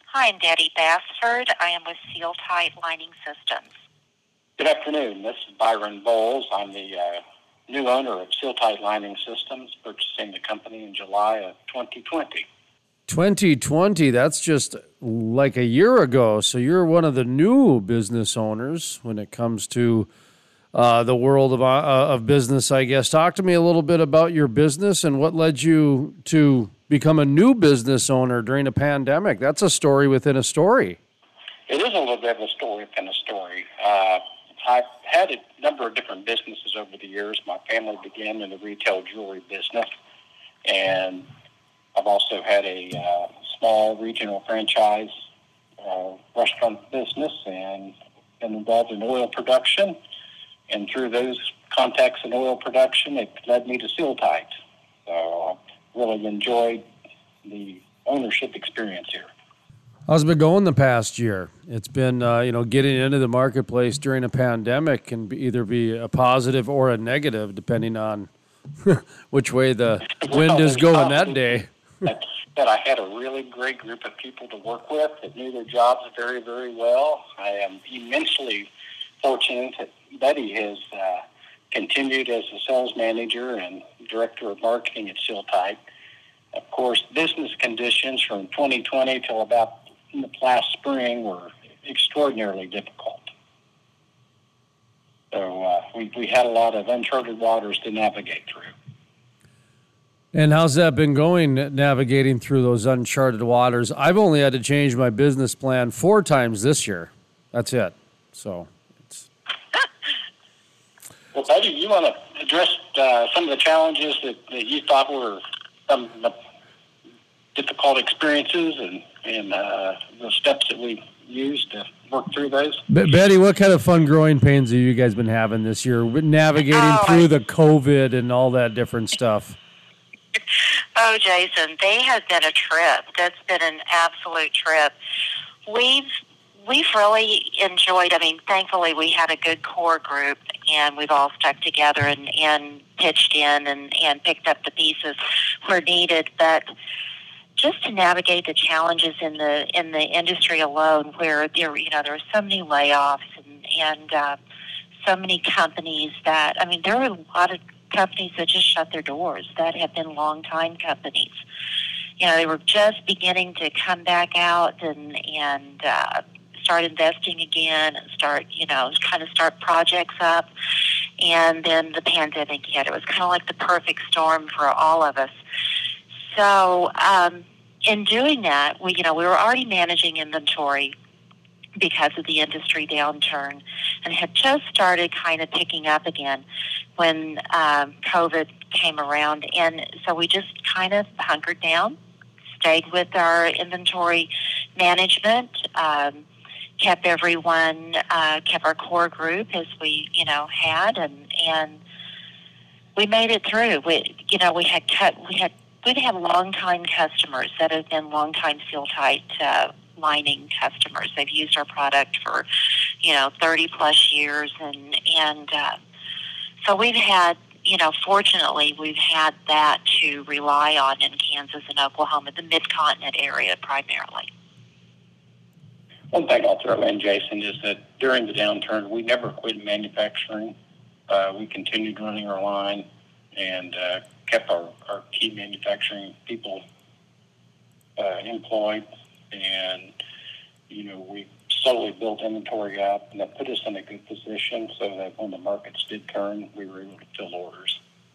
Hi, I'm Debbie Bassford. I am with Seal Tight Lining Systems. Good afternoon. This is Byron Bowles. I'm the new owner of Seal Tight Lining Systems, purchasing the company in July of 2020. 2020, that's just like a year ago. So you're one of the new business owners when it comes to the world of business, I guess. Talk to me a little bit about your business and what led you to become a new business owner during a pandemic. That's a story within a story. It is a little bit of a story within a story. I've had a number of different businesses over the years. My family began in the retail jewelry business, and I've also had a small regional franchise restaurant business and been involved in oil production. And through those contacts in oil production, it led me to Seal Tight. So I really enjoyed the ownership experience here. How's it been going the past year? It's been, getting into the marketplace during a pandemic can either be a positive or a negative, depending on which way the wind is going that day. That I had a really great group of people to work with that knew their jobs very, very well. I am immensely fortunate that Betty has continued as a sales manager and director of marketing at Seal Tight. Of course, business conditions from 2020 till about in the last spring were extraordinarily difficult. So we had a lot of uncharted waters to navigate through. And how's that been going, navigating through those uncharted waters? I've only had to change my business plan 4 times this year. That's it. So it's... Well, Betty, you want to address some of the challenges that you thought were some of the difficult experiences and the steps that we used to work through those? Betty, what kind of fun growing pains have you guys been having this year, navigating through the COVID and all that different stuff? Oh, Jason, they have been a trip. That's been an absolute trip. We've really enjoyed, thankfully we had a good core group and we've all stuck together and pitched in and picked up the pieces where needed. But just to navigate the challenges in the industry alone, where there were so many layoffs and so many companies that, there were a lot of companies that just shut their doors that have been long-time companies. They were just beginning to come back out and start investing again and start projects up. And then the pandemic hit. It was kind of like the perfect storm for all of us. So in doing that, we were already managing inventory because of the industry downturn and had just started kind of picking up again when COVID came around. And so we just kind of hunkered down, stayed with our inventory management, kept everyone, kept our core group as we, had, and we made it through. We'd have long-time customers that have been long-time Seal Tight lining customers. They've used our product for, 30-plus years, and so we've had, fortunately, we've had that to rely on in Kansas and Oklahoma, the Mid-Continent area primarily. One thing I'll throw in, Jason, is that during the downturn, we never quit manufacturing. We continued running our line and kept our key manufacturing people employed. And, we slowly built inventory up, and that put us in a good position so that when the markets did turn, we were able to fill orders.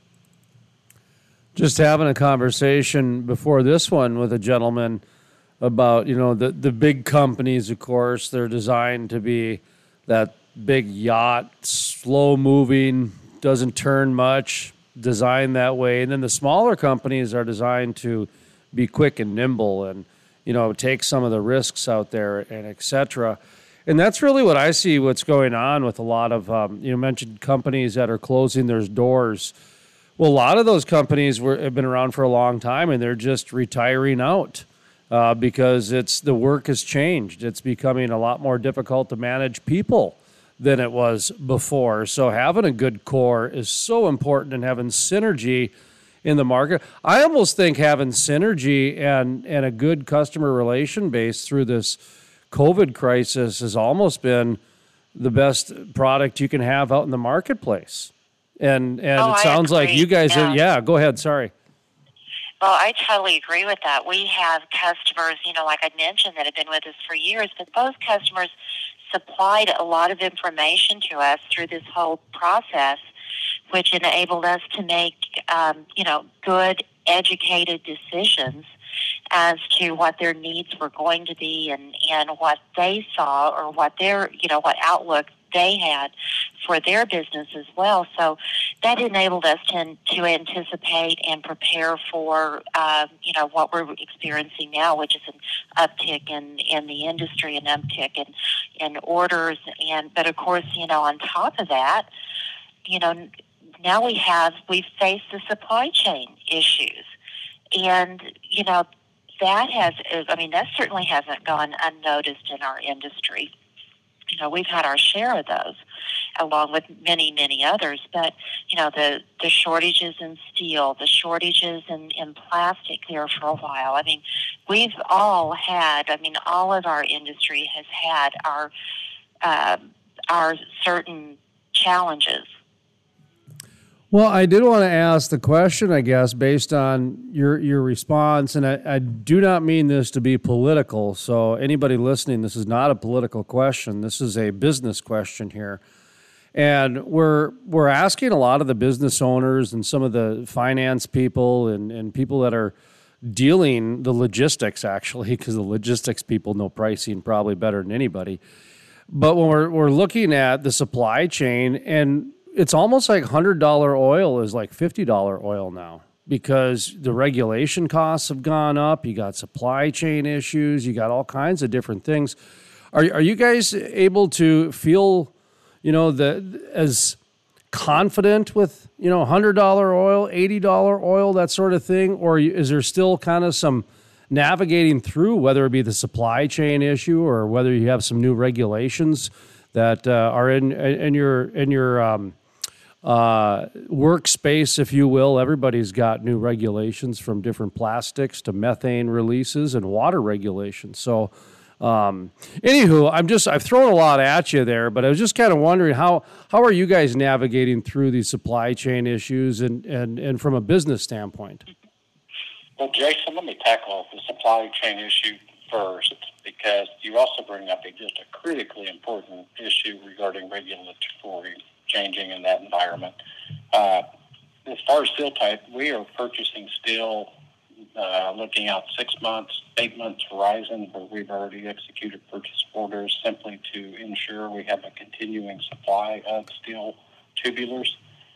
Just having a conversation before this one with a gentleman about, the big companies, of course, they're designed to be that big yacht, slow-moving, doesn't turn much, designed that way. And then the smaller companies are designed to be quick and nimble and, take some of the risks out there and et cetera. And that's really what I see what's going on with a lot of, you mentioned companies that are closing their doors. Well, a lot of those companies have been around for a long time, and they're just retiring out because the work has changed. It's becoming a lot more difficult to manage people than it was before. So having a good core is so important, and having synergy in the market. I almost think having synergy and a good customer relation base through this COVID crisis has almost been the best product you can have out in the marketplace. And it sounds like you guys are, go ahead. Sorry. Well, I totally agree with that. We have customers, like I mentioned, that have been with us for years, but those customers supplied a lot of information to us through this whole process, which enabled us to make, good, educated decisions as to what their needs were going to be and what they saw or what their, what outlook they had for their business as well. So that enabled us to anticipate and prepare for, what we're experiencing now, which is an uptick in the industry, an uptick in orders. But of course, on top of that, now we've faced the supply chain issues. And, that certainly hasn't gone unnoticed in our industry. We've had our share of those, along with many, many others. But, the shortages in steel, the shortages in plastic there for a while. We've all had, all of our industry has had our certain challenges. Well, I did want to ask the question, I guess, based on your response, and I do not mean this to be political, so anybody listening, this is not a political question. This is a business question here. And we're asking a lot of the business owners and some of the finance people and people that are dealing the logistics, actually, because the logistics people know pricing probably better than anybody. But when we're looking at the supply chain, and it's almost like $100 oil is like $50 oil now because the regulation costs have gone up. You got supply chain issues. You got all kinds of different things. Are you guys able to feel, as confident with, $100 oil, $80 oil, that sort of thing? Or is there still kind of some navigating through, whether it be the supply chain issue or whether you have some new regulations that are in your workspace, if you will? Everybody's got new regulations, from different plastics to methane releases and water regulations. So, anywho, I've thrown a lot at you there, but I was just kind of wondering how are you guys navigating through these supply chain issues and from a business standpoint? Well, Jason, let me tackle the supply chain issue first, because you also bring up just a critically important issue regarding regulatory changing in that environment. As far as steel type, we are purchasing steel looking out 6 months, 8 months horizon, where we've already executed purchase orders simply to ensure we have a continuing supply of steel tubulars.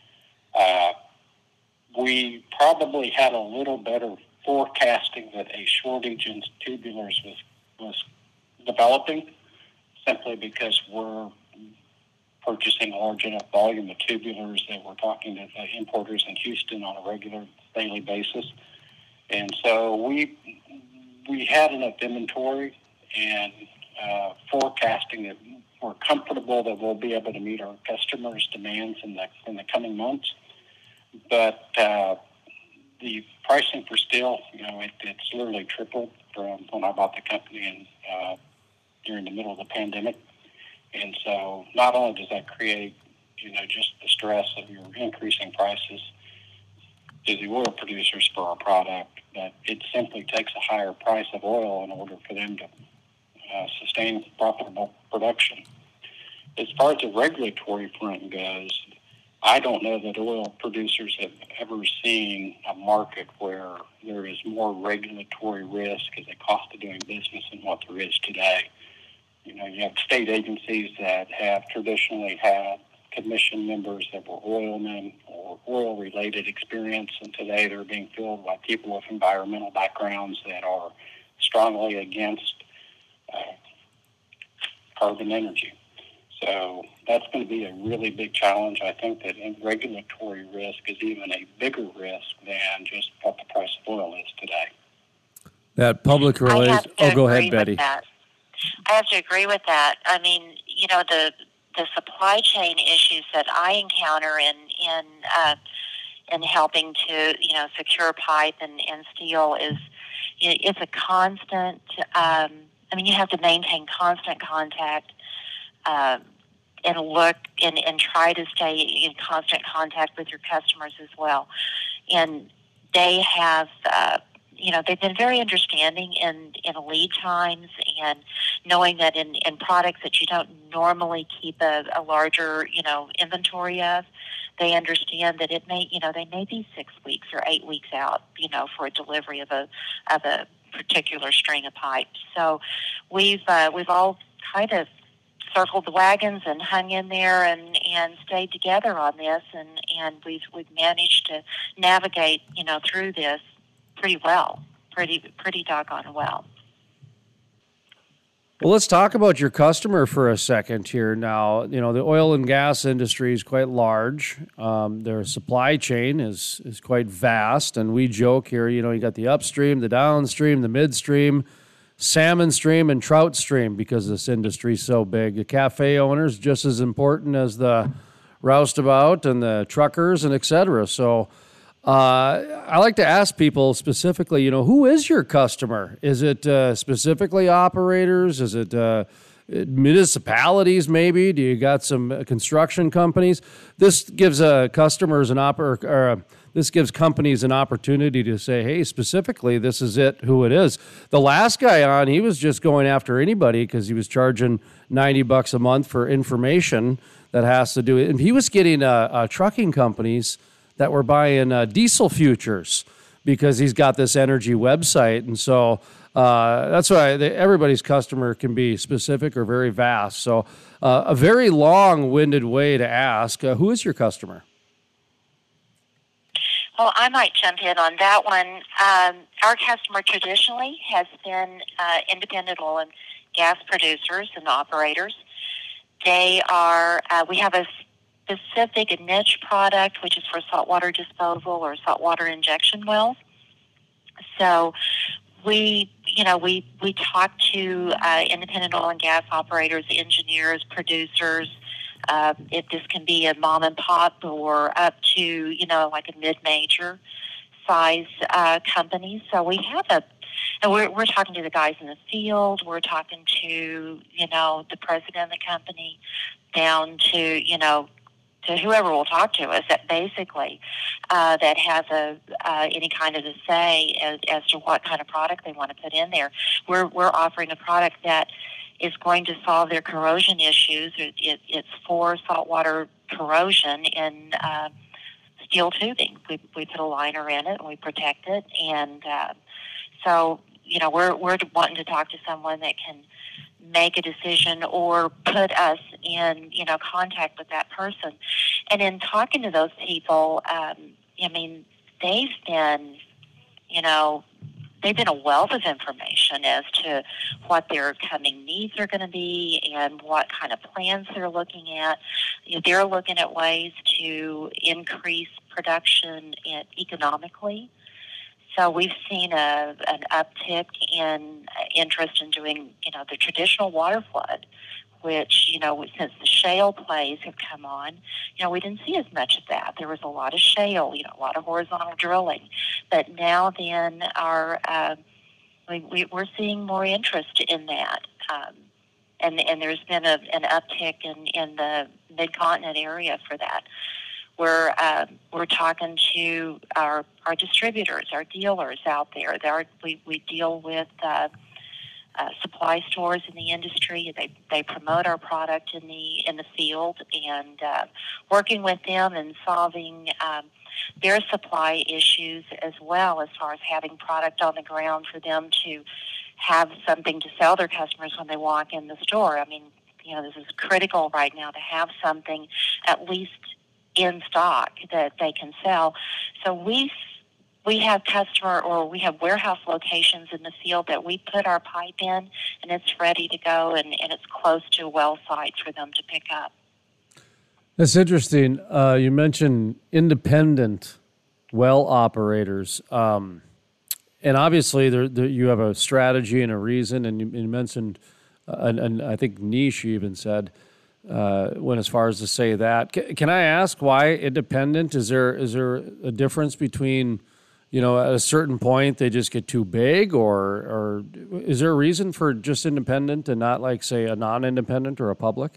We probably had a little better forecasting that a shortage in tubulars was developing, simply because we're purchasing a large enough volume of tubulars that we're talking to the importers in Houston on a regular daily basis. And so we had enough inventory and forecasting that we're comfortable that we'll be able to meet our customers' demands in the coming months. But the pricing for steel, it's literally tripled from when I bought the company during the middle of the pandemic. And so not only does that create, just the stress of your increasing prices to the oil producers for our product, but it simply takes a higher price of oil in order for them to sustain profitable production. As far as the regulatory front goes, I don't know that oil producers have ever seen a market where there is more regulatory risk as a cost of doing business than what there is today. You have state agencies that have traditionally had commission members that were oilmen or oil-related experience, and today they're being filled by people with environmental backgrounds that are strongly against carbon energy. So that's going to be a really big challenge. I think that regulatory risk is even a bigger risk than just what the price of oil is today. That public relations. Oh, go ahead, Betty. I have to agree with that. The supply chain issues that I encounter and helping to, secure pipe and steel is, it's a constant, you have to maintain constant contact, and look and try to stay in constant contact with your customers as well. And they have, they've been very understanding in lead times and knowing that in products that you don't normally keep a larger, inventory of, they understand that it may, they may be 6 weeks or 8 weeks out, for a delivery of a particular string of pipes. So we've all kind of circled the wagons and hung in there and stayed together on this, and we've managed to navigate, through this pretty well, pretty doggone well. Well, let's talk about your customer for a second here. Now, the oil and gas industry is quite large. Their supply chain is quite vast, and we joke here, you got the upstream, the downstream, the midstream, salmon stream, and trout stream because this industry is so big. The cafe owners just as important as the roustabout and the truckers and et cetera. So I like to ask people specifically, who is your customer? Is it specifically operators? Is it municipalities maybe? Do you got some construction companies? This gives customers this gives companies an opportunity to say, hey, specifically, this is who it is. The last guy on, he was just going after anybody because he was charging $90 a month for information that has to do it. And he was getting trucking companies that were buying diesel futures because he's got this energy website. And so that's why everybody's customer can be specific or very vast. So a very long-winded way to ask, who is your customer? Well, I might jump in on that one. Our customer traditionally has been independent oil and gas producers and operators. They are, we have a specific niche product, which is for saltwater disposal or saltwater injection wells. So we talk to independent oil and gas operators, engineers, producers. If this can be a mom and pop or up to, like a mid-major size company. So we have and we're talking to the guys in the field. We're talking to, the president of the company down to, to whoever will talk to us that basically that has any kind of a say as to what kind of product they want to put in there. We're offering a product that is going to solve their corrosion issues. It's for saltwater corrosion in steel tubing. We put a liner in it and we protect it, and so we're wanting to talk to someone that can make a decision or put us in contact with that person. And in talking to those people, they've been a wealth of information as to what their coming needs are going to be and what kind of plans they're looking at. They're looking at ways to increase production economically. So we've seen an uptick in interest in doing, the traditional water flood, which, since the shale plays have come on, we didn't see as much of that. There was a lot of shale, a lot of horizontal drilling. But now then we're seeing more interest in that. And there's been an uptick in the mid-continent area for that. We're talking to our distributors, our dealers out there. We deal with supply stores in the industry. They promote our product in the field, and working with them and solving their supply issues as well, as far as having product on the ground for them to have something to sell their customers when they walk in the store. This is critical right now to have something at least in stock that they can sell. So we have we have warehouse locations in the field that we put our pipe in, and it's ready to go, and it's close to a well site for them to pick up. That's interesting. You mentioned independent well operators, and obviously you have a strategy and a reason, and you mentioned, and I think niche you even said. went as far as to say that. Can I ask why independent? Is there a difference between, at a certain point they just get too big, or is there a reason for just independent and not like, say, a non-independent or a public?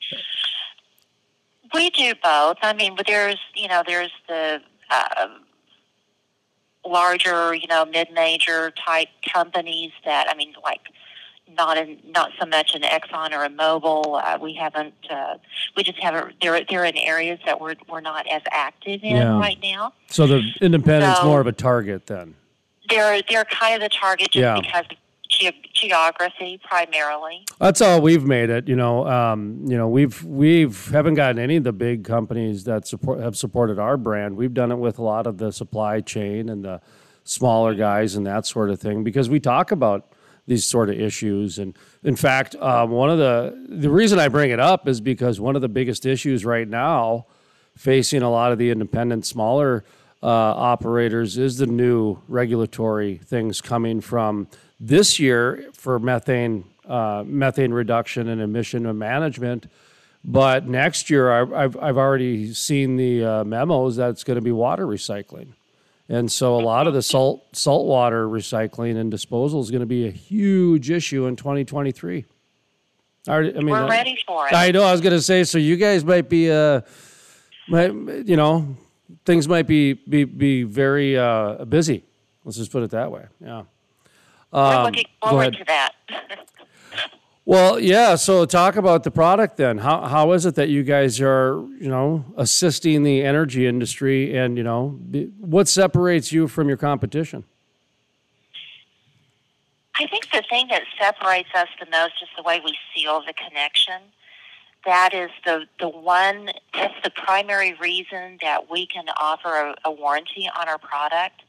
We do both. I mean, but there's the larger, mid-major type companies that, like not so much an Exxon or a Mobil. We haven't. We just haven't. They're in areas that we're not as active in right now. So the independent's more of a target then. They're kind of the target just because of geography primarily. That's all we've made it. We've haven't gotten any of the big companies that have supported our brand. We've done it with a lot of the supply chain and the smaller guys and that sort of thing, because we talk about these sort of issues. And in fact, one of the reason I bring it up is because one of the biggest issues right now facing a lot of the independent smaller operators is the new regulatory things coming from this year for methane reduction and emission management. But next year, I've already seen the memos that it's going to be water recycling. And so a lot of the saltwater recycling and disposal is going to be a huge issue in 2023. We're ready for it. I know. I was going to say, so you guys might be, things might be very busy. Let's just put it that way. Yeah. We're looking forward to that. Well, yeah. So talk about the product then. How is it that you guys are, assisting the energy industry, and what separates you from your competition? I think the thing that separates us the most is the way we seal the connection. That is that's the primary reason that we can offer a warranty on our product.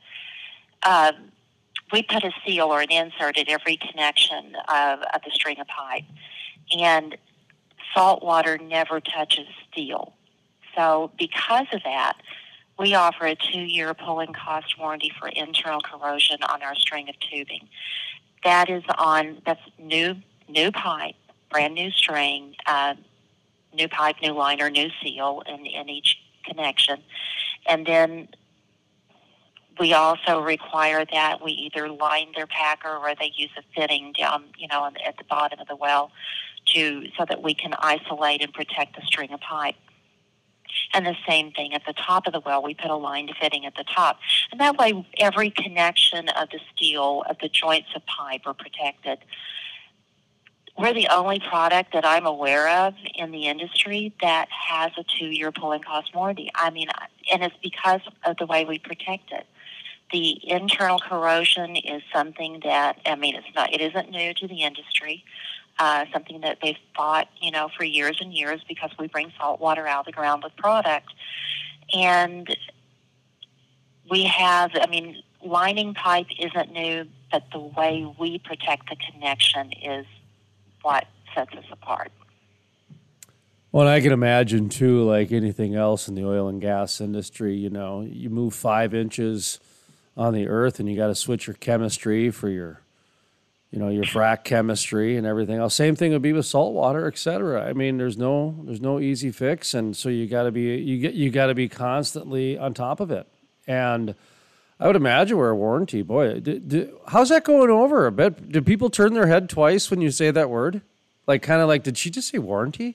We put a seal or an insert at every connection of the string of pipe. And salt water never touches steel. So because of that, we offer a 2-year pulling cost warranty for internal corrosion on our string of tubing. That's new pipe, brand new string, new pipe, new liner, new seal in each connection. And then we also require that we either line their packer or they use a fitting down, at the bottom of the well so that we can isolate and protect the string of pipe. And the same thing at the top of the well, we put a lined fitting at the top. And that way every connection of the steel, of the joints of pipe are protected. We're the only product that I'm aware of in the industry that has a 2-year pulling cost warranty. I mean, and it's because of the way we protect it. The internal corrosion is something that, it isn't new to the industry, something that they've fought, for years and years, because we bring salt water out of the ground with product. And we have, lining pipe isn't new, but the way we protect the connection is what sets us apart. Well, and I can imagine, too, like anything else in the oil and gas industry, you move 5 inches on the earth and you got to switch your chemistry for your frac chemistry and everything else. Same thing would be with salt water, et cetera. There's no easy fix. And so you got to be constantly on top of it. And I would imagine we're a warranty. Boy, how's that going over a bit? Do people turn their head twice when you say that word? Like, kind of like, did she just say warranty?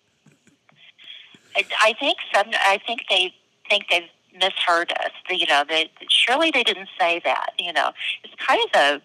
I think they think they've misheard us. Surely they didn't say that. It's kind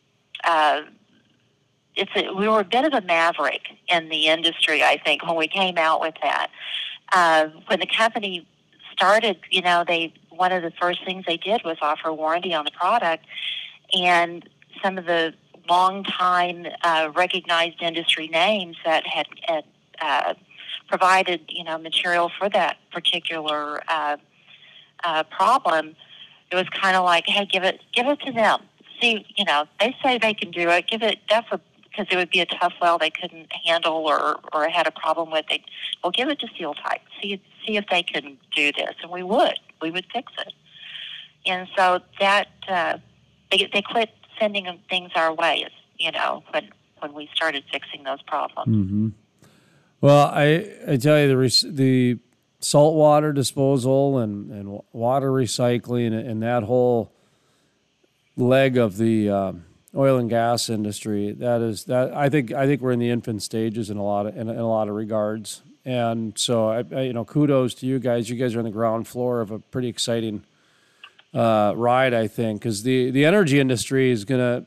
of we were a bit of a maverick in the industry, I think, when we came out with that. When the company started, one of the first things they did was offer a warranty on the product, and some of the long-time recognized industry names that had provided, material for that particular problem, it was kind of like, hey, give it to them. See, they say they can do it. Because it would be a tough well they couldn't handle or had a problem with. Give it to Steel Type. See if they can do this, and we would fix it. And so that they quit sending things our way, when we started fixing those problems. Mm-hmm. Well, I tell you, the saltwater disposal and water recycling and that whole leg of the oil and gas industry, I think we're in the infant stages in a lot of regards. And so I kudos to you guys. You guys are on the ground floor of a pretty exciting ride, I think, because the energy industry is gonna,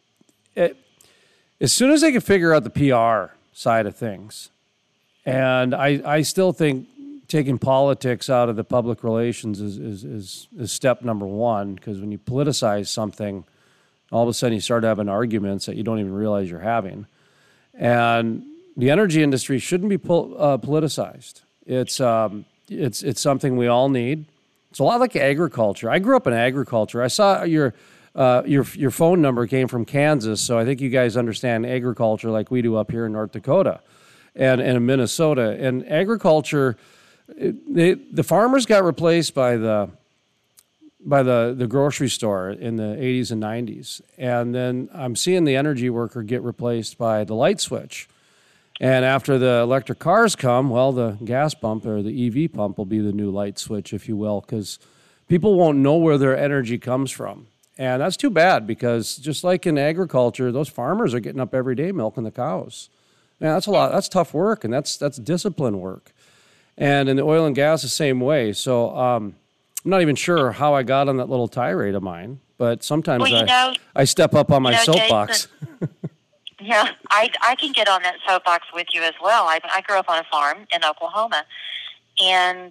as soon as they can figure out the PR side of things, and I still think taking politics out of the public relations is step number one, because when you politicize something, all of a sudden you start having arguments that you don't even realize you're having. And the energy industry shouldn't be politicized. It's something we all need. It's a lot like agriculture. I grew up in agriculture. I saw your phone number came from Kansas, so I think you guys understand agriculture like we do up here in North Dakota and in Minnesota. And agriculture, the farmers got replaced by the grocery store in the 80s and 90s. And then I'm seeing the energy worker get replaced by the light switch. And after the electric cars come, well, the gas pump or the EV pump will be the new light switch, if you will, because people won't know where their energy comes from. And that's too bad, because just like in agriculture, those farmers are getting up every day milking the cows. Man, that's a lot. That's tough work, and that's discipline work. And in the oil and gas, the same way. So I'm not even sure how I got on that little tirade of mine, but sometimes I step up on my soapbox. Jason, yeah, I can get on that soapbox with you as well. I grew up on a farm in Oklahoma, and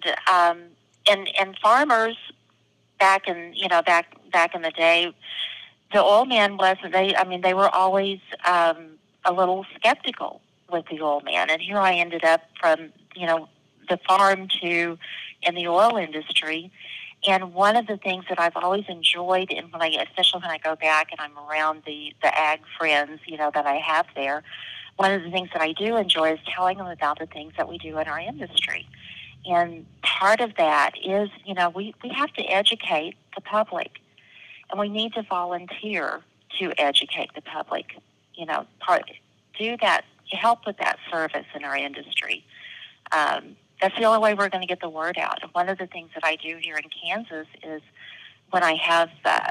farmers back in the day, the oil man wasn't. They were always a little skeptical with the oil man, and here I ended up from the farm to in the oil industry. And one of the things that I've always enjoyed, and especially when I go back and I'm around the ag friends, that I have there, one of the things that I do enjoy is telling them about the things that we do in our industry. And part of that is, we have to educate the public, and we need to volunteer to educate the public. Do that, help with that service in our industry. That's the only way we're going to get the word out. And one of the things that I do here in Kansas is when I have,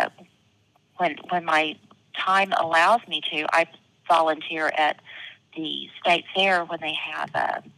when my time allows me to, I volunteer at the state fair when they have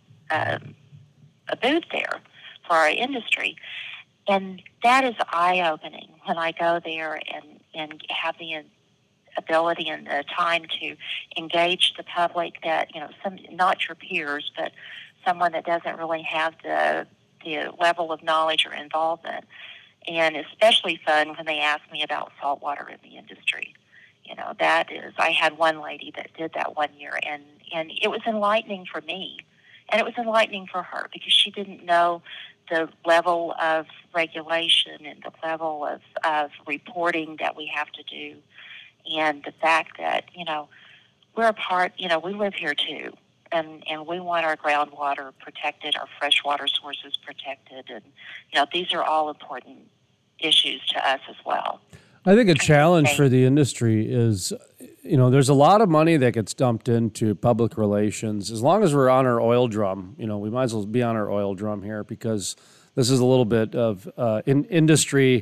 a booth there for our industry. And that is eye-opening when I go there and have the ability and the time to engage the public that, not your peers, but someone that doesn't really have the level of knowledge or involvement. And especially fun when they ask me about saltwater in the industry. I had one lady that did that one year, and it was enlightening for me. And it was enlightening for her because she didn't know the level of regulation and the level of reporting that we have to do. And the fact that, we're a part, we live here too. And we want our groundwater protected, our freshwater sources protected. And, these are all important issues to us as well. I think a challenge for the industry is, there's a lot of money that gets dumped into public relations. As long as we're on our oil drum, we might as well be on our oil drum here, because this is a little bit of industry,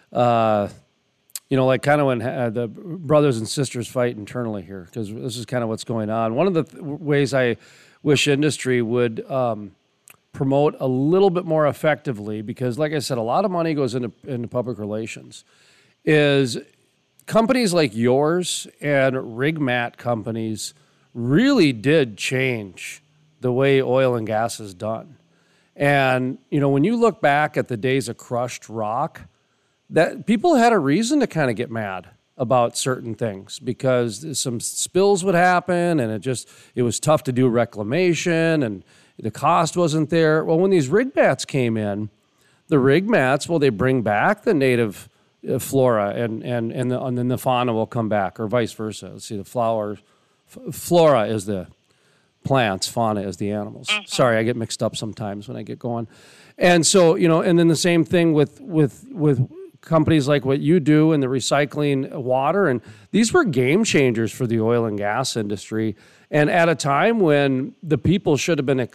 like kind of when the brothers and sisters fight internally here, because this is kind of what's going on. One of the ways I wish industry would promote a little bit more effectively, because like I said, a lot of money goes into public relations, is companies like yours and rig mat companies really did change the way oil and gas is done. And, when you look back at the days of crushed rock, that people had a reason to kind of get mad about certain things, because some spills would happen and it was tough to do reclamation and the cost wasn't there. Well, when these rig mats came in, the rig mats, they bring back the native flora and then the fauna will come back, or vice versa. Let's see, the flora is the plants, fauna is the animals. Mm-hmm. Sorry, I get mixed up sometimes when I get going. And so, and then the same thing with companies like what you do in the recycling water. And these were game changers for the oil and gas industry. And at a time when the people should have been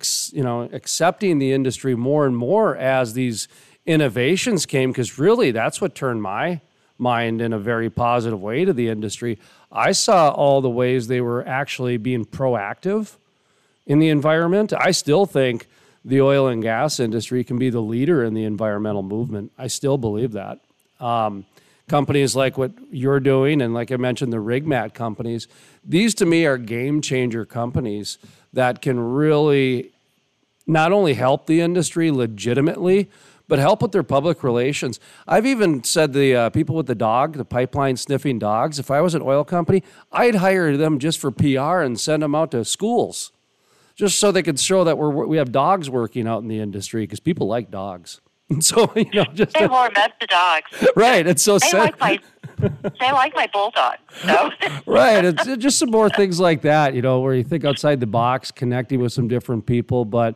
accepting the industry more and more as these innovations came, because really that's what turned my mind in a very positive way to the industry. I saw all the ways they were actually being proactive in the environment. I still think the oil and gas industry can be the leader in the environmental movement. I still believe that. Companies like what you're doing, and like I mentioned, the RigMat companies, these to me are game changer companies that can really not only help the industry legitimately, but help with their public relations. I've even said the people with the pipeline sniffing dogs, if I was an oil company, I'd hire them just for PR and send them out to schools, just so they could show that we have dogs working out in the industry, because people like dogs. And so, just they warm up the dogs. Right. It's so sad. They like my bulldog. So. Right. It's just some more things like that, where you think outside the box, connecting with some different people. But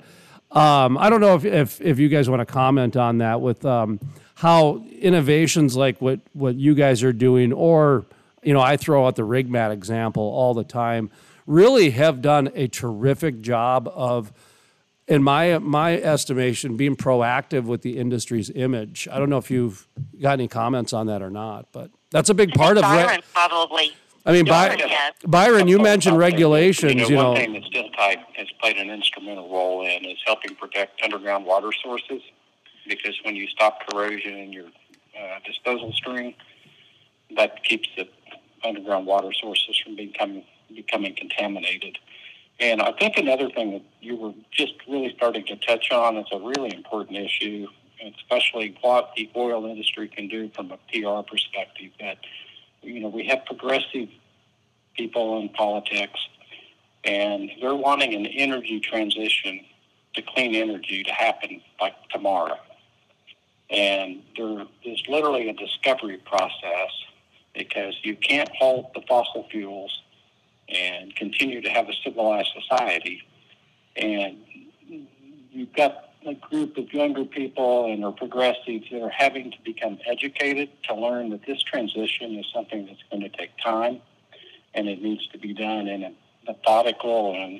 I don't know if you guys want to comment on that with how innovations like what you guys are doing, or, I throw out the RigMat example all the time, really have done a terrific job of, in my estimation, being proactive with the industry's image. I don't know if you've got any comments on that or not, but that's a big part of Byron probably. I mean, Byron, you mentioned regulations. One thing that Steel Tight has played an instrumental role in is helping protect underground water sources, because when you stop corrosion in your disposal stream, that keeps the underground water sources from becoming contaminated. And I think another thing that you were just really starting to touch on is a really important issue, especially what the oil industry can do from a PR perspective. That, we have progressive people in politics, and they're wanting an energy transition to clean energy to happen like tomorrow. And there is literally a discovery process, because you can't halt the fossil fuels and continue to have a civilized society. And you've got a group of younger people and are progressives that are having to become educated to learn that this transition is something that's going to take time, and it needs to be done in a methodical and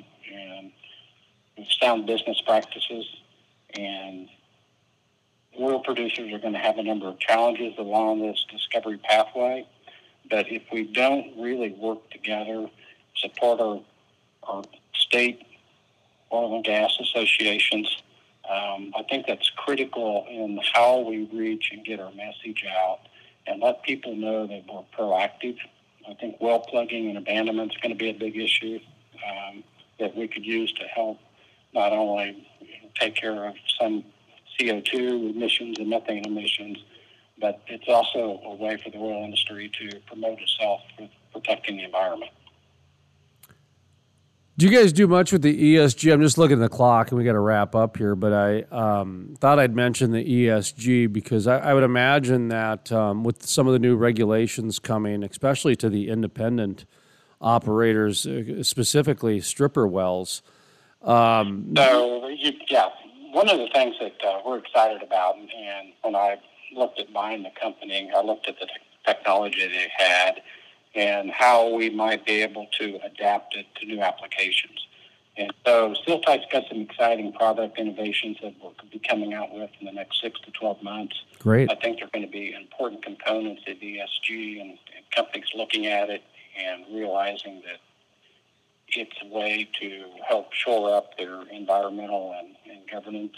sound business practices. And oil producers are going to have a number of challenges along this discovery pathway. But if we don't really work together, support our state oil and gas associations, I think that's critical in how we reach and get our message out and let people know that we're proactive. I think well plugging and abandonment is going to be a big issue that we could use to help not only take care of some CO2 emissions and methane emissions, but it's also a way for the oil industry to promote itself with protecting the environment. Do you guys do much with the ESG? I'm just looking at the clock, and we got to wrap up here, but I thought I'd mention the ESG because I would imagine that with some of the new regulations coming, especially to the independent operators, specifically stripper wells. One of the things that we're excited about, and when I looked at buying the company, I looked at the technology they had and how we might be able to adapt it to new applications. And so Steel Tight's got some exciting product innovations that we'll be coming out with in the next 6 to 12 months. Great. I think they're going to be important components of ESG, and companies looking at it and realizing that it's a way to help shore up their environmental and governance.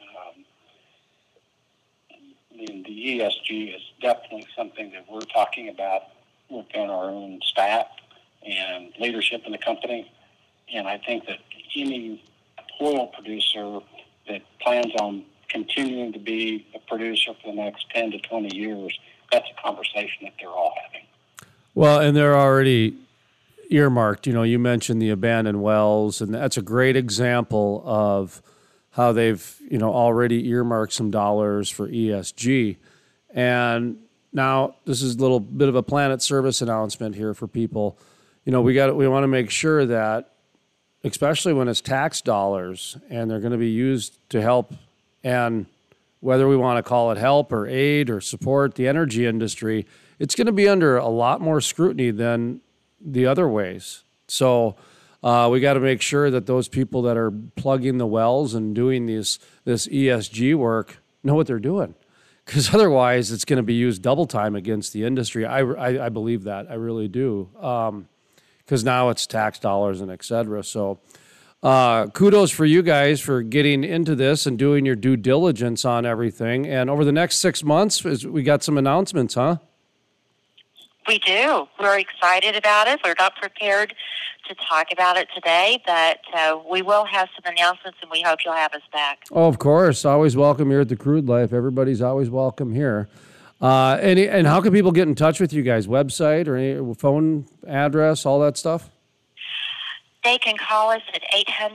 And the ESG is definitely something that we're talking about within our own staff and leadership in the company. And I think that any oil producer that plans on continuing to be a producer for the next 10 to 20 years, that's a conversation that they're all having. Well, and they're already earmarked. You mentioned the abandoned wells, and that's a great example of how they've, already earmarked some dollars for ESG. And now this is a little bit of a Planet Service announcement here for people. We want to make sure that, especially when it's tax dollars and they're going to be used to help and whether we want to call it help or aid or support the energy industry, it's going to be under a lot more scrutiny than the other ways. So we got to make sure that those people that are plugging the wells and doing this ESG work know what they're doing, because otherwise it's going to be used double time against the industry. I believe that. I really do, because now it's tax dollars and et cetera. So kudos for you guys for getting into this and doing your due diligence on everything. And over the next 6 months, we got some announcements, huh? We do. We're excited about it. We're not prepared to talk about it today, but we will have some announcements, and we hope you'll have us back. Oh, of course. Always welcome here at the Crude Life. Everybody's always welcome here. And how can people get in touch with you guys? Website or any phone address, all that stuff? They can call us at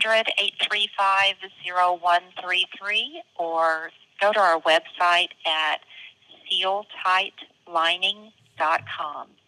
800-835-0133 or go to our website at sealtightlining.com.